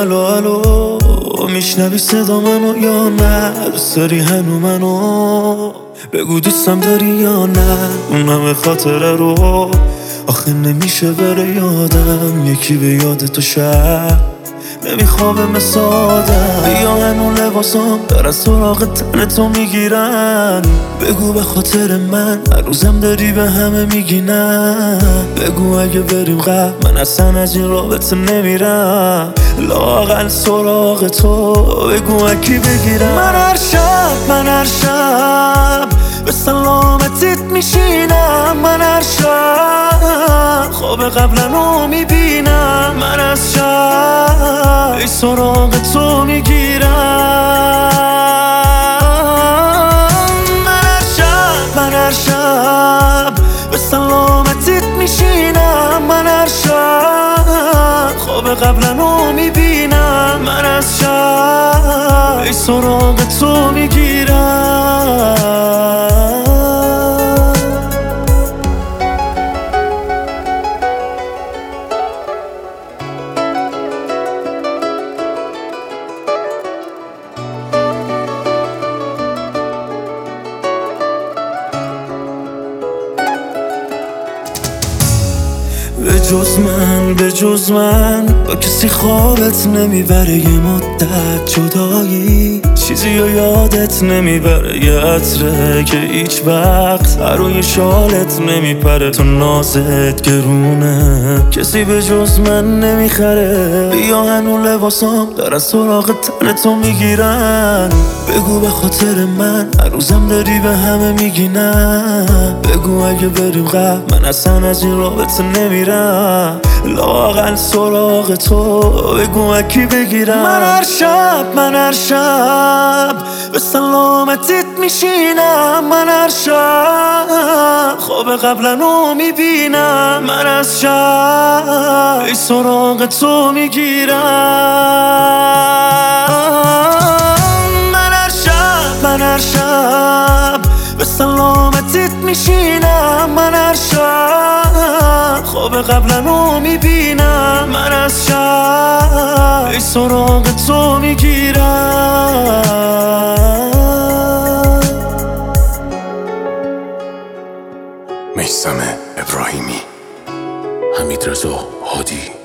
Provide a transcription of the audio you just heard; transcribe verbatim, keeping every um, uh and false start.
الو الو میشنوی صدا منو یا نه؟ دوست داری هنو منو؟ بگو دوستم داری یا نه؟ اون همه خاطره رو آخه نمیشه بره یادم، یکی به یاد تو شب نمیخوابه مثل آدم. بیا هنو لباسام دارن سراغ تن تو میگیرن، بگو به خاطر من هر روزم داری به همه میگی نه. بگو اگه بریم قبل من اصلا از این رابطه نمیرم، لااقل سراغ تو بگو اکی بگیرم. من هر شب من هر شب به سلامتیت میشینم، من هر شب خواب قبلنو میبینم، من از شب ای سراغ تو میگیرم. من هر شب من هر شب به سلامتیت میشینم، من هر شب خواب قبلنو میبینم، من از شب ای سراغ تو میگیرم. به جز من به جز من با کسی خوابت نمیبره، یه مدت جدایی چیزی رو یادت نمیبره، یه عطره که هیچ وقت روی شالت نمیپره. تو نازت گرونه کسی به جز من نمیخره، بیا هنو لباسام دارن سراغ تن تو میگیرن، بگو به خاطر من هر روزم داری به همه میگی نه. بگو اگه بریم قبل من اصلا از این رابطه نمیرم، لااقل سراغ تو بگو اکی بگیرم. من هر شب من هر شب به سلامتیت میشینم، من هر شب خواب قبلنو میبینم، من از شب ای سراغ تو میگیرم. من هر شب من هر شب به سلامتیت میشینم، من هر شب خواب قبلنو میبینم، من از شب ای سراغ تو میگیرم. میثم ابراهیمی، حمیدرضا هادی.